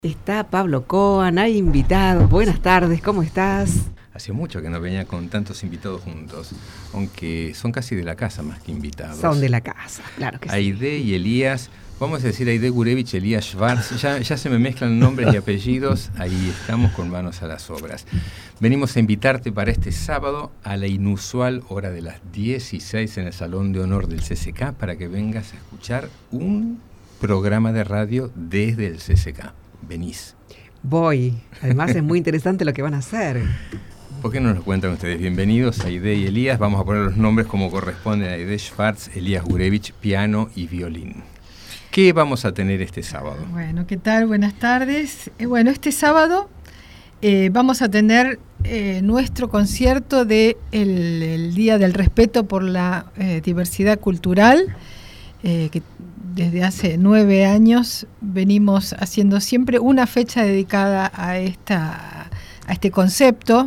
Está Pablo Coan, hay invitados. Buenas tardes, ¿cómo estás? Hacía mucho que no venía con tantos invitados juntos, aunque son casi de la casa más que invitados. Son de la casa, claro que sí. Aide y Elías, vamos a decir Aide Gurevich, Elías Schwartz, ya se me mezclan nombres y apellidos, ahí estamos con manos a las obras. Venimos a invitarte para este sábado a la inusual hora de las 16 en el Salón de Honor del CCK para que vengas a escuchar un programa de radio desde el CCK. Venís. Voy. Además es muy interesante lo que van a hacer. ¿Por qué no nos cuentan ustedes? Bienvenidos, Aide y Elías. Vamos a poner los nombres como corresponden a Aide Schwartz, Elías Gurevich, piano y violín. ¿Qué vamos a tener este sábado? Bueno, ¿qué tal? Buenas tardes. Este sábado vamos a tener nuestro concierto de el Día del Respeto por la Diversidad Cultural, que desde hace 9 años venimos haciendo siempre una fecha dedicada a este concepto.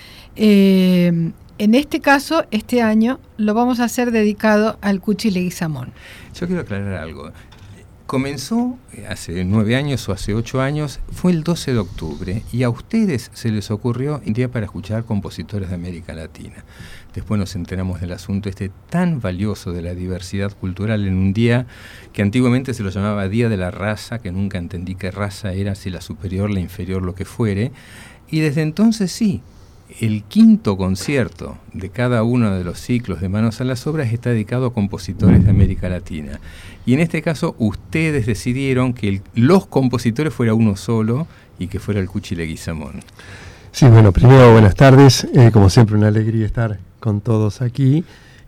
En este caso, este año, lo vamos a hacer dedicado al Cuchi Leguizamón. Yo quiero aclarar algo. Comenzó hace 9 años o hace 8 años, fue el 12 de octubre, y a ustedes se les ocurrió un día para escuchar compositores de América Latina. Después nos enteramos del asunto tan valioso de la diversidad cultural en un día que antiguamente se lo llamaba Día de la Raza, que nunca entendí qué raza era, si la superior, la inferior, lo que fuere. Y desde entonces sí, el 5º concierto de cada uno de los ciclos de Manos a las Obras está dedicado a compositores de América Latina. Y en este caso ustedes decidieron que los compositores fuera uno solo y que fuera el Cuchi Leguizamón. Sí, bueno, primero buenas tardes, como siempre una alegría estar con todos aquí.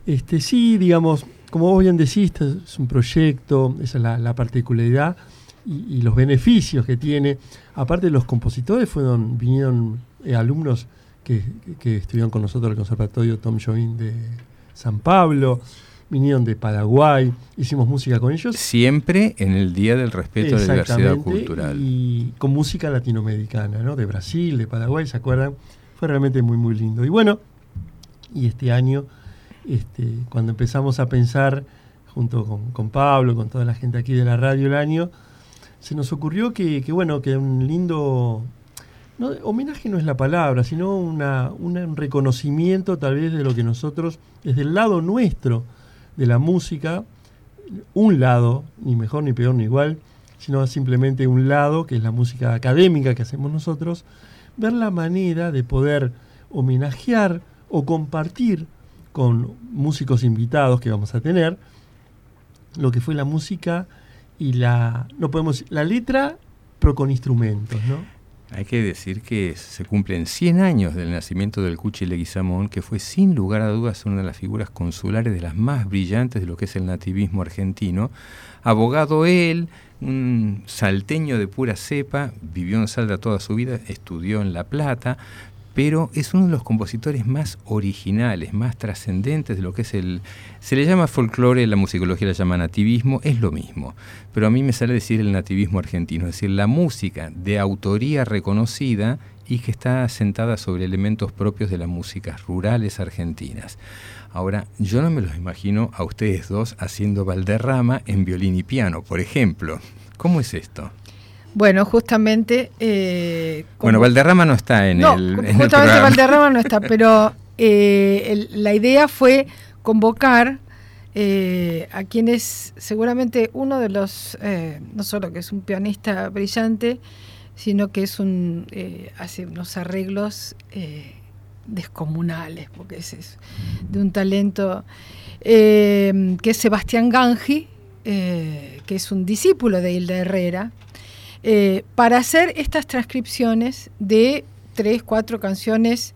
Sí, digamos, como vos bien decís, es un proyecto, esa es la particularidad y los beneficios que tiene. Aparte, los compositores vinieron alumnos que estuvieron con nosotros en el Conservatorio Tom Jobim de San Pablo, vinieron de Paraguay, hicimos música con ellos. Siempre en el Día del Respeto a la Diversidad Cultural. Y con música latinoamericana, ¿no? De Brasil, de Paraguay, ¿se acuerdan? Fue realmente muy, muy lindo. Y bueno, y este año, cuando empezamos a pensar, junto con Pablo, con toda la gente aquí de la radio el año, se nos ocurrió que un lindo... No, homenaje no es la palabra, sino un reconocimiento tal vez de lo que nosotros, desde el lado nuestro de la música, un lado, ni mejor, ni peor, ni igual, sino simplemente un lado, que es la música académica que hacemos nosotros, ver la manera de poder homenajear o compartir con músicos invitados que vamos a tener, lo que fue la música y la letra, pero con instrumentos, ¿no? Hay que decir que se cumplen 100 años del nacimiento del Cuchi Leguizamón, que fue sin lugar a dudas una de las figuras consulares de las más brillantes de lo que es el nativismo argentino. Abogado él, un salteño de pura cepa, vivió en Salta toda su vida, estudió en La Plata, pero es uno de los compositores más originales, más trascendentes de lo que es se le llama folclore, la musicología la llama nativismo, es lo mismo. Pero a mí me sale decir el nativismo argentino, es decir, la música de autoría reconocida y que está asentada sobre elementos propios de las músicas rurales argentinas. Ahora, yo no me los imagino a ustedes dos haciendo Valderrama en violín y piano, por ejemplo. ¿Cómo es esto? Bueno, justamente... Valderrama no está en el programa. Valderrama no está, pero la idea fue convocar a quienes seguramente uno de los, no solo que es un pianista brillante, sino que es hace unos arreglos descomunales, porque es de un talento, que es Sebastián Gangi, que es un discípulo de Hilda Herrera, para hacer estas transcripciones de 3, 4 canciones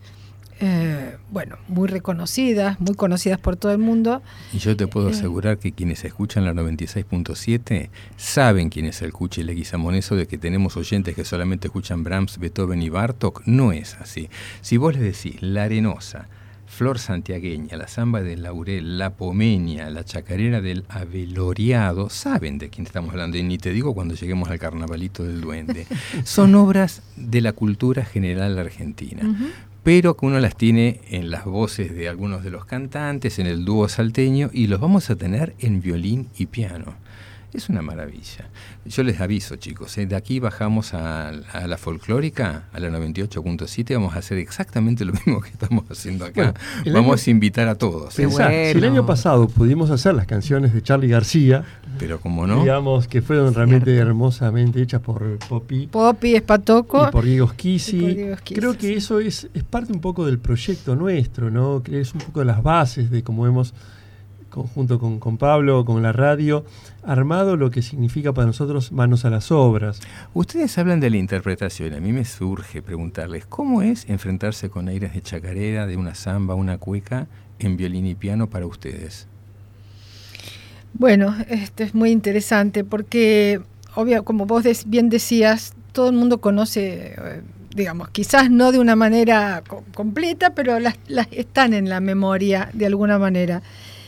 muy reconocidas, muy conocidas por todo el mundo. Y yo te puedo asegurar que quienes escuchan la 96.7 saben quién es el Cuchi Leguizamón. Eso de que tenemos oyentes que solamente escuchan Brahms, Beethoven y Bartók, no es así. Si vos les decís La Arenosa, Flor Santiagueña, la Zamba del Laurel, la Pomeña, la Chacarera del Aveloriado, saben de quién estamos hablando, y ni te digo cuando lleguemos al Carnavalito del Duende. Son obras de la cultura general argentina. Uh-huh. Pero que uno las tiene en las voces de algunos de los cantantes, en el dúo salteño, y los vamos a tener en violín y piano. Es una maravilla. Yo les aviso, chicos, de aquí bajamos a la folclórica, a la 98.7, vamos a hacer exactamente lo mismo que estamos haciendo acá. Bueno, vamos a invitar a todos. Pensá, si el año pasado pudimos hacer las canciones de Charly García, pero como no, digamos que fueron realmente hermosamente hechas por Poppy Espatoco y por Diego Schisi. Creo que eso es parte un poco del proyecto nuestro, ¿no? Que es un poco de las bases de cómo hemos, junto con Pablo, con la radio, armado lo que significa para nosotros manos a las obras. Ustedes hablan de la interpretación. A mí me surge preguntarles, ¿cómo es enfrentarse con aires de chacarera, de una samba, una cueca, en violín y piano para ustedes? Bueno, esto es muy interesante porque, obvio, como vos bien decías, todo el mundo conoce, digamos, quizás no de una manera completa, pero las están en la memoria de alguna manera.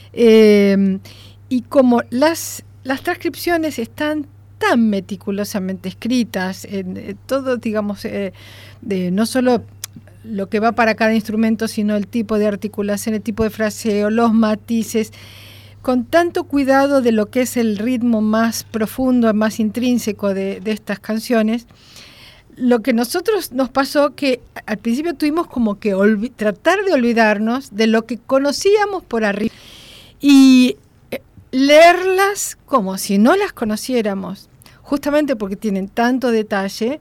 Y como las transcripciones están tan meticulosamente escritas, en todo, digamos, no solo lo que va para cada instrumento, sino el tipo de articulación, el tipo de fraseo, los matices, con tanto cuidado de lo que es el ritmo más profundo, más intrínseco de estas canciones. Lo que nosotros nos pasó que al principio tuvimos como que tratar de olvidarnos de lo que conocíamos por arriba y leerlas como si no las conociéramos, justamente porque tienen tanto detalle.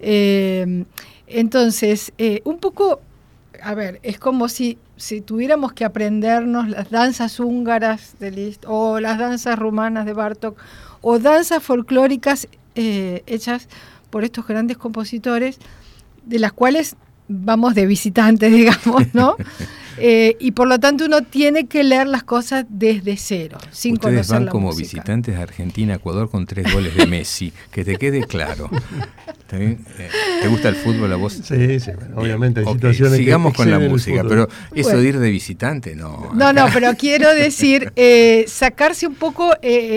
Entonces, un poco, a ver, es como si tuviéramos que aprendernos las danzas húngaras de Liszt o las danzas rumanas de Bartók o danzas folclóricas hechas por estos grandes compositores, de las cuales vamos de visitantes, digamos, ¿no? Y por lo tanto uno tiene que leer las cosas desde cero, sin Ustedes conocer van la como música. Visitantes a Argentina, Ecuador con 3 goles de Messi, que te quede claro. ¿Está bien? ¿Te gusta el fútbol a vos? Sí, bueno, obviamente hay situaciones sigamos que con la exceden el música, fútbol. pero eso de ir de visitante, no. No, pero quiero decir, sacarse un poco,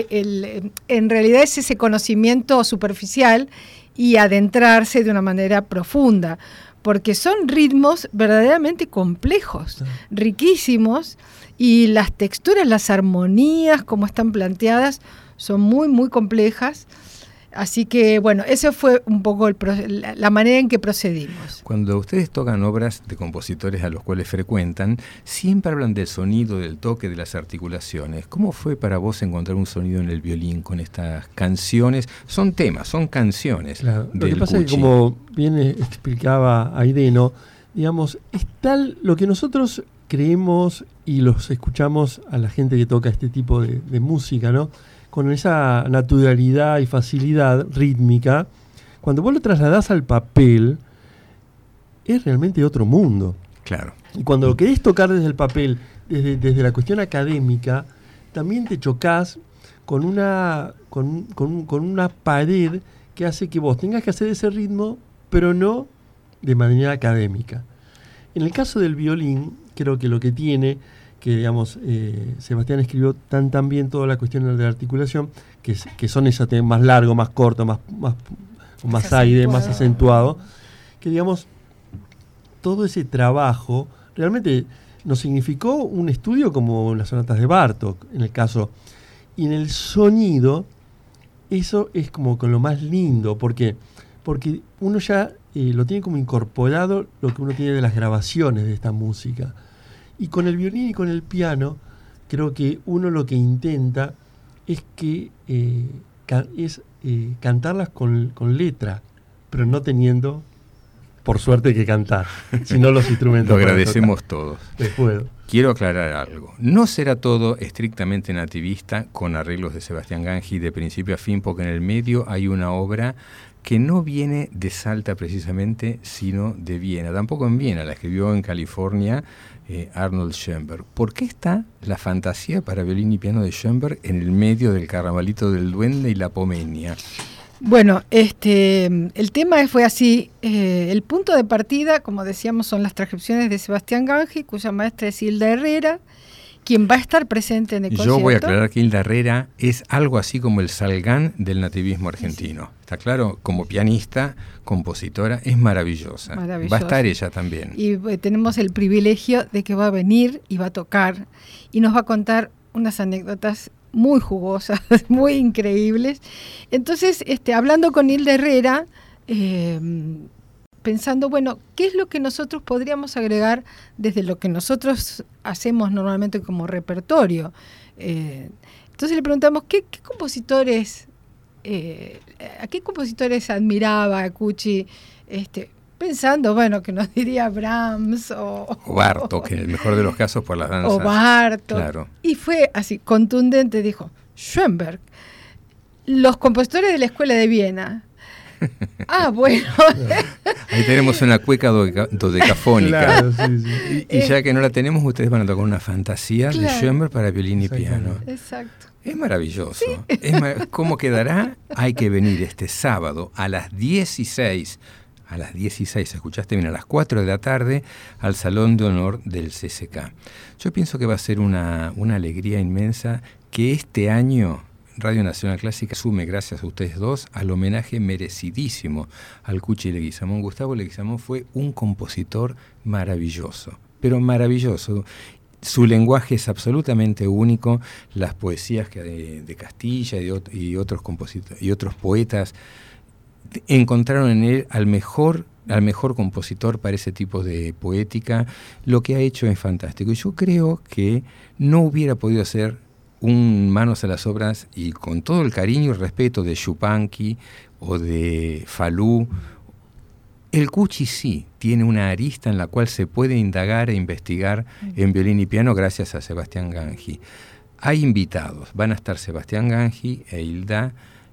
en realidad es ese conocimiento superficial y adentrarse de una manera profunda, porque son ritmos verdaderamente complejos, riquísimos, y las texturas, las armonías, como están planteadas, son muy, muy complejas. Así que, bueno, eso fue un poco la manera en que procedimos. Cuando ustedes tocan obras de compositores a los cuales frecuentan, siempre hablan del sonido, del toque, de las articulaciones. ¿Cómo fue para vos encontrar un sonido en el violín con estas canciones? Son temas, son canciones. Claro. Lo que pasa Cuchi. es que, como bien explicaba Aideno, digamos, es tal lo que nosotros creemos y los escuchamos a la gente que toca este tipo de música, ¿no? Con esa naturalidad y facilidad rítmica, cuando vos lo trasladás al papel, es realmente otro mundo. Claro. Y cuando lo querés tocar desde el papel, desde la cuestión académica, también te chocás con una pared que hace que vos tengas que hacer ese ritmo, pero no de manera académica. En el caso del violín, creo que lo que tiene, que digamos, Sebastián escribió tan bien toda la cuestión de la articulación, que son esos temas más largos, más cortos, más aire, más acentuado, que digamos, todo ese trabajo realmente nos significó un estudio como las sonatas de Bartók, en el caso. Y en el sonido, eso es como con lo más lindo, porque uno ya lo tiene como incorporado lo que uno tiene de las grabaciones de esta música. Y con el violín y con el piano, creo que uno lo que intenta es que cantarlas con letra, pero no teniendo, por suerte, que cantar, sino los instrumentos. Lo agradecemos todos. Después. Quiero aclarar algo. No será todo estrictamente nativista con arreglos de Sebastián Gangi de principio a fin, porque en el medio hay una obra que no viene de Salta precisamente, sino de Viena. Tampoco en Viena, la escribió en California Arnold Schoenberg. ¿Por qué está la fantasía para violín y piano de Schoenberg en el medio del Carnavalito del Duende y la Pomenia? Bueno, el tema fue así. El punto de partida, como decíamos, son las transcripciones de Sebastián Gangi, cuya maestra es Hilda Herrera, quien va a estar presente en el concierto. Yo voy a aclarar que Hilda Herrera es algo así como el Salgán del nativismo argentino. Sí. ¿Está claro? Como pianista, compositora, es maravillosa. Va a estar ella también. Y tenemos el privilegio de que va a venir y va a tocar y nos va a contar unas anécdotas muy jugosas, muy increíbles. Entonces, hablando con Hilda Herrera, pensando, bueno, ¿qué es lo que nosotros podríamos agregar desde lo que nosotros hacemos normalmente como repertorio? Entonces le preguntamos, ¿qué compositores, a qué compositores admiraba Cuchi? Pensando, bueno, que nos diría Brahms o Bartók, en el mejor de los casos por las danzas. O Bartók. Claro. Y fue así, contundente, dijo, Schoenberg, los compositores de la Escuela de Viena. Bueno. Ahí tenemos una cueca dodecafónica. Claro, sí. Y ya que no la tenemos, ustedes van a tocar una fantasía de Schoenberg para violín y piano. Exacto. Es maravilloso. ¿Cómo quedará? Hay que venir este sábado a las 16. A las 16, escuchaste bien, a las 4 de la tarde, al Salón de Honor del CCK. Yo pienso que va a ser una alegría inmensa que este año Radio Nacional Clásica sume, gracias a ustedes dos, al homenaje merecidísimo al Cuchi Leguizamón. Gustavo Leguizamón fue un compositor maravilloso, pero maravilloso. Su lenguaje es absolutamente único. Las poesías de Castilla y otros compositores y otros poetas encontraron en él al mejor compositor para ese tipo de poética. Lo que ha hecho es fantástico. Y yo creo que no hubiera podido hacer un Manos a las Obras, y con todo el cariño y respeto de Yupanqui o de Falú, el Cuchi sí tiene una arista en la cual se puede indagar e investigar en violín y piano gracias a Sebastián Gangi. Hay invitados, van a estar Sebastián Gangi e Hilda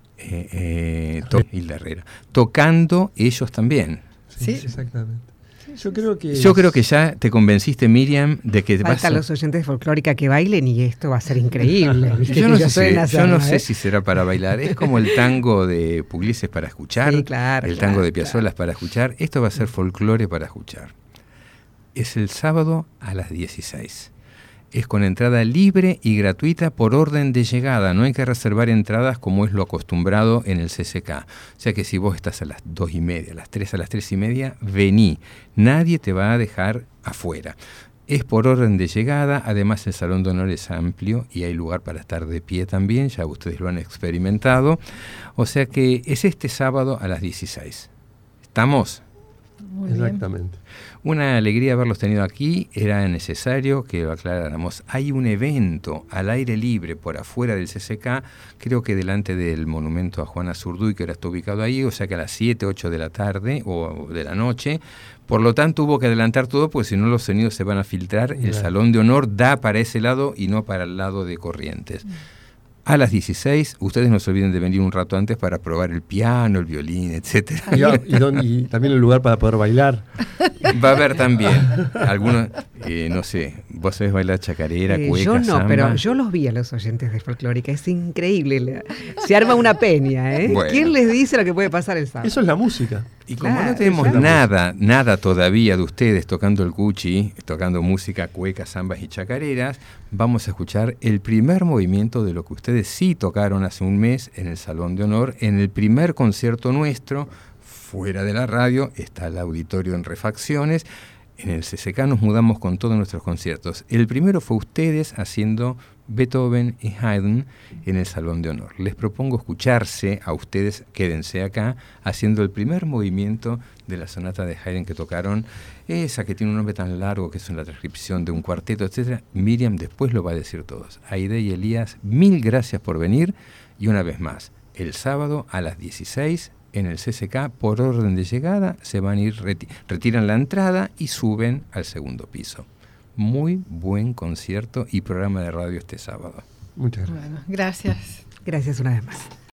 Herrera, tocando ellos también. Sí, exactamente. Yo creo que ya te convenciste, Miriam, de que faltan los oyentes de Folclórica que bailen y esto va a ser increíble. Yo no sé si será para bailar. Es como el tango de Pugliese para escuchar, sí, claro, el tango de Piazzolla para escuchar. Esto va a ser folclore para escuchar. Es el sábado a las 16. Es con entrada libre y gratuita por orden de llegada. No hay que reservar entradas como es lo acostumbrado en el CCK. O sea que si vos estás a las 2:30, a las 3, a las 3:30, vení. Nadie te va a dejar afuera. Es por orden de llegada. Además, el Salón de Honor es amplio y hay lugar para estar de pie también. Ya ustedes lo han experimentado. O sea que es este sábado a las 16. ¿Estamos? Muy bien. Exactamente. Una alegría haberlos tenido aquí. Era necesario que lo aclaráramos. Hay un evento al aire libre por afuera del CCK, creo que delante del monumento a Juana Zurduy, que ahora está ubicado ahí, o sea que a las 7, 8 de la tarde o de la noche. Por lo tanto, hubo que adelantar todo, porque si no los sonidos se van a filtrar. El Salón de Honor da para ese lado y no para el lado de Corrientes. A las 16, ustedes no se olviden de venir un rato antes para probar el piano, el violín, etcétera. Y también el lugar para poder bailar. Va a haber también algunos, no sé, vos sabés bailar chacarera, cueca, yo no, samba. pero yo los vi a los oyentes de Folclórica, es increíble. Se arma una peña, ¿eh? Bueno. ¿Quién les dice lo que puede pasar el sábado? Eso es la música. Y como Claro, no tenemos nada todavía de ustedes tocando el Cuchi, tocando música, cuecas, zambas y chacareras, vamos a escuchar el primer movimiento de lo que ustedes sí tocaron hace un mes en el Salón de Honor, en el primer concierto nuestro, fuera de la radio. Está el auditorio en refacciones. En el CCK nos mudamos con todos nuestros conciertos. El primero fue ustedes haciendo Beethoven y Haydn en el Salón de Honor. Les propongo escucharse a ustedes, quédense acá, haciendo el primer movimiento de la sonata de Haydn que tocaron, esa que tiene un nombre tan largo que es una transcripción de un cuarteto, etc. Miriam después lo va a decir todos. Aide y Elías, mil gracias por venir, y una vez más, el sábado a las 16 en el CCK, por orden de llegada, se van a ir, retiran la entrada y suben al segundo piso. Muy buen concierto y programa de radio este sábado. Muchas gracias. Bueno, gracias. Gracias una vez más.